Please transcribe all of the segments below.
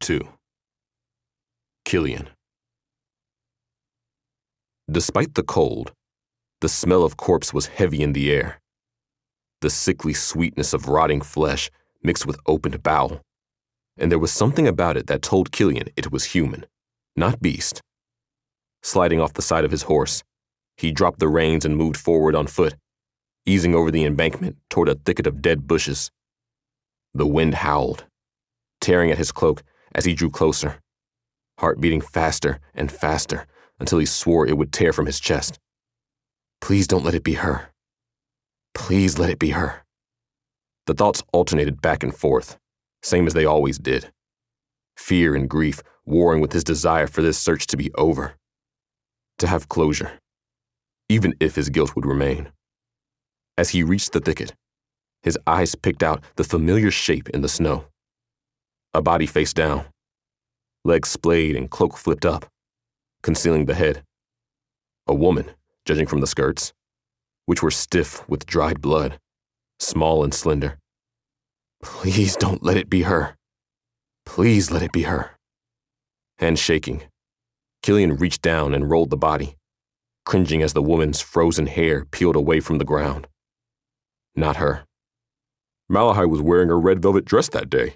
2. Killian. Despite the cold, the smell of corpse was heavy in the air. The sickly sweetness of rotting flesh mixed with opened bowel, and there was something about it that told Killian it was human, not beast. Sliding off the side of his horse, he dropped the reins and moved forward on foot, easing over the embankment toward a thicket of dead bushes. The wind howled, tearing at his cloak as he drew closer, heart beating faster and faster until he swore it would tear from his chest. Please don't let it be her. Please let it be her. The thoughts alternated back and forth, same as they always did. Fear and grief warring with his desire for this search to be over. To have closure, even if his guilt would remain. As he reached the thicket, his eyes picked out the familiar shape in the snow. A body face down, legs splayed and cloak flipped up, concealing the head. A woman, judging from the skirts, which were stiff with dried blood, small and slender. Please don't let it be her. Please let it be her. Hands shaking, Killian reached down and rolled the body, cringing as the woman's frozen hair peeled away from the ground. Not her. Malahai was wearing a red velvet dress that day.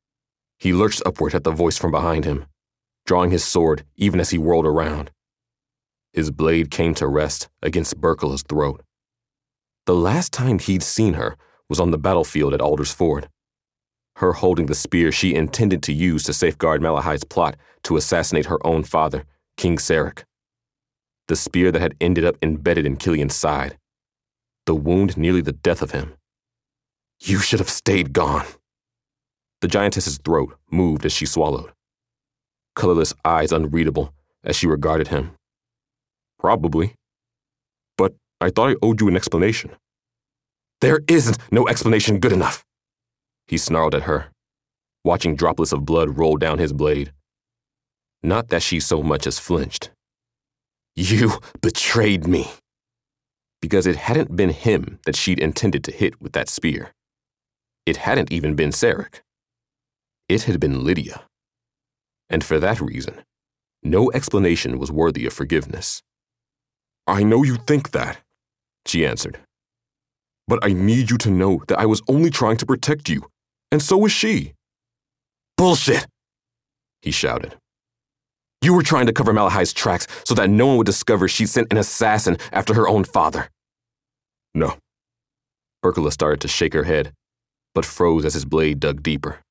He lurched upward at the voice from behind him, drawing his sword even as he whirled around. His blade came to rest against Berkela's throat. The last time he'd seen her was on the battlefield at Alder's Ford, her holding the spear she intended to use to safeguard Malahai's plot to assassinate her own father, King Sarek. The spear that had ended up embedded in Killian's side. The wound nearly the death of him. You should have stayed gone. The giantess's throat moved as she swallowed, colorless eyes unreadable as she regarded him. Probably. But I thought I owed you an explanation. There isn't no explanation good enough, he snarled at her, watching droplets of blood roll down his blade. Not that she so much as flinched. You betrayed me. Because it hadn't been him that she'd intended to hit with that spear. It hadn't even been Sarek. It had been Lydia. And for that reason, no explanation was worthy of forgiveness. I know you think that, she answered. But I need you to know that I was only trying to protect you, and so was she. Bullshit, he shouted. You were trying to cover Malahai's tracks so that no one would discover she sent an assassin after her own father. No. Berkela started to shake her head, but froze as his blade dug deeper.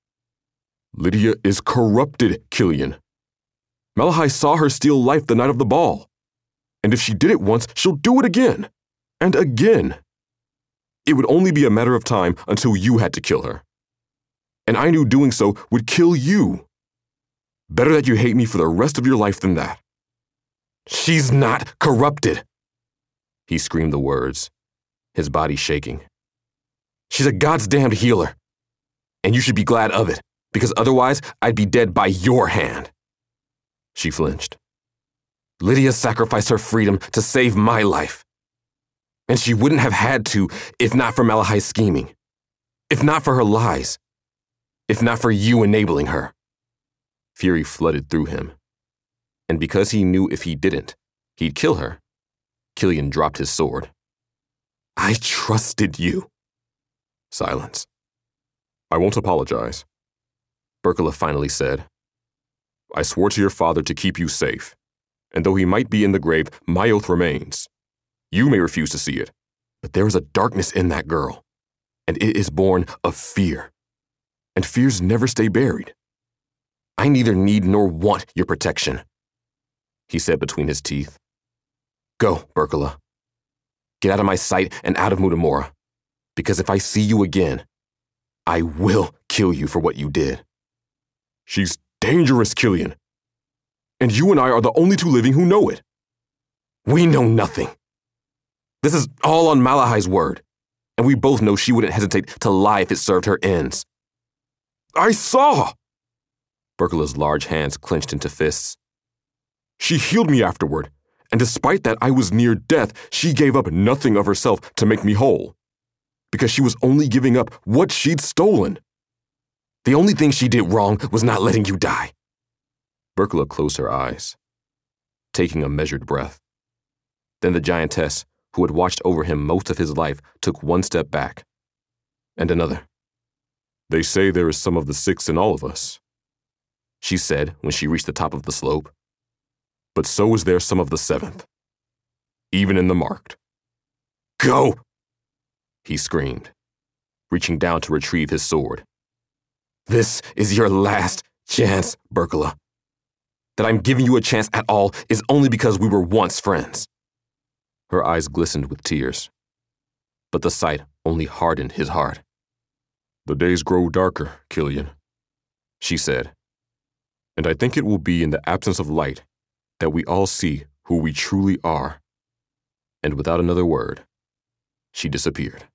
Lydia is corrupted, Killian. Malahai saw her steal life the night of the ball. And if she did it once, she'll do it again. And again. It would only be a matter of time until you had to kill her. And I knew doing so would kill you. Better that you hate me for the rest of your life than that. She's not corrupted, he screamed the words, his body shaking. She's a goddamned healer. And you should be glad of it, because otherwise I'd be dead by your hand. She flinched. Lydia sacrificed her freedom to save my life. And she wouldn't have had to if not for Malahai's scheming, if not for her lies, if not for you enabling her. Fury flooded through him. And because he knew if he didn't, he'd kill her, Killian dropped his sword. I trusted you. Silence. I won't apologize, Berkela finally said. I swore to your father to keep you safe, and though he might be in the grave, my oath remains. You may refuse to see it, but there is a darkness in that girl, and it is born of fear. And fears never stay buried. I neither need nor want your protection, he said between his teeth. Go, Berkela. Get out of my sight and out of Mutamora, because if I see you again, I will kill you for what you did. She's dangerous, Killian. And you and I are the only two living who know it. We know nothing. This is all on Malahai's word, and we both know she wouldn't hesitate to lie if it served her ends. I saw! Berkela's large hands clenched into fists. She healed me afterward, and despite that I was near death, she gave up nothing of herself to make me whole. Because she was only giving up what she'd stolen. The only thing she did wrong was not letting you die. Berkela closed her eyes, taking a measured breath. Then the giantess, who had watched over him most of his life, took one step back, and another. They say there is some of the sixth in all of us, she said when she reached the top of the slope. But so is there some of the seventh, even in the marked. Go! He screamed, reaching down to retrieve his sword. This is your last chance, Berkela. That I'm giving you a chance at all is only because we were once friends. Her eyes glistened with tears, but the sight only hardened his heart. The days grow darker, Killian, she said, and I think it will be in the absence of light that we all see who we truly are. And without another word, she disappeared.